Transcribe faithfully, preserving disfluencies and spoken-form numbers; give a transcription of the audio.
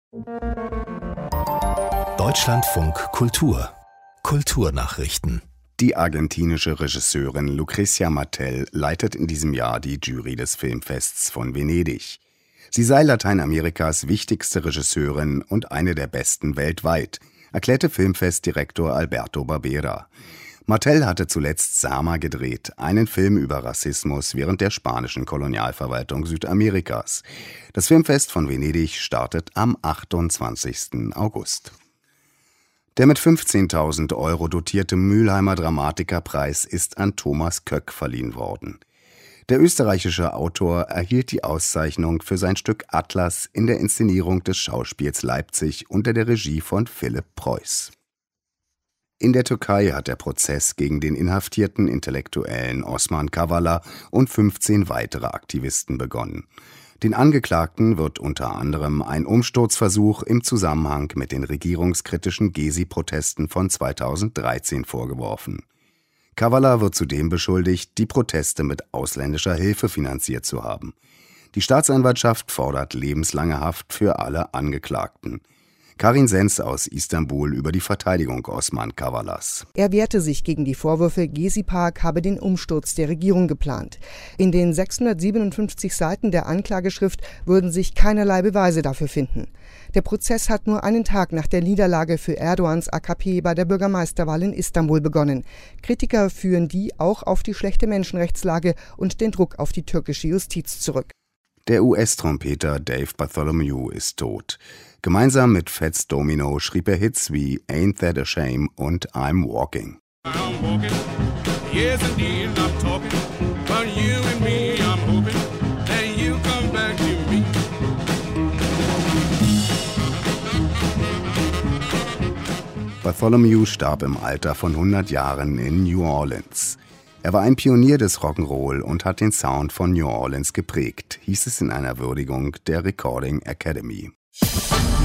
Deutschlandfunk Kultur Kulturnachrichten. Die argentinische Regisseurin Lucrecia Martel leitet in diesem Jahr die Jury des Filmfests von Venedig. Sie sei Lateinamerikas wichtigste Regisseurin und eine der besten weltweit, erklärte Filmfestdirektor Alberto Barbera. Martel hatte zuletzt Sama gedreht, einen Film über Rassismus während der spanischen Kolonialverwaltung Südamerikas. Das Filmfest von Venedig startet am achtundzwanzigsten August. Der mit fünfzehntausend Euro dotierte Mülheimer Dramatikerpreis ist an Thomas Köck verliehen worden. Der österreichische Autor erhielt die Auszeichnung für sein Stück Atlas in der Inszenierung des Schauspiels Leipzig unter der Regie von Philipp Preuß. In der Türkei hat der Prozess gegen den inhaftierten Intellektuellen Osman Kavala und fünfzehn weitere Aktivisten begonnen. Den Angeklagten wird unter anderem ein Umsturzversuch im Zusammenhang mit den regierungskritischen Gezi-Protesten von zweitausenddreizehn vorgeworfen. Kavala wird zudem beschuldigt, die Proteste mit ausländischer Hilfe finanziert zu haben. Die Staatsanwaltschaft fordert lebenslange Haft für alle Angeklagten. Karin Sens aus Istanbul über die Verteidigung Osman Kavalas. Er wehrte sich gegen die Vorwürfe, Gezi-Park habe den Umsturz der Regierung geplant. In den sechshundertsiebenundfünfzig Seiten der Anklageschrift würden sich keinerlei Beweise dafür finden. Der Prozess hat nur einen Tag nach der Niederlage für Erdogans A K P bei der Bürgermeisterwahl in Istanbul begonnen. Kritiker führen die auch auf die schlechte Menschenrechtslage und den Druck auf die türkische Justiz zurück. Der U S-Trompeter Dave Bartholomew ist tot. Gemeinsam mit Fats Domino schrieb er Hits wie Ain't That a Shame und I'm Walking. I'm walking. Yes, indeed, I'm talking. But you and me, I'm hoping that you come back to me. Bartholomew starb im Alter von hundert Jahren in New Orleans. Er war ein Pionier des Rock'n'Roll und hat den Sound von New Orleans geprägt, hieß es in einer Würdigung der Recording Academy.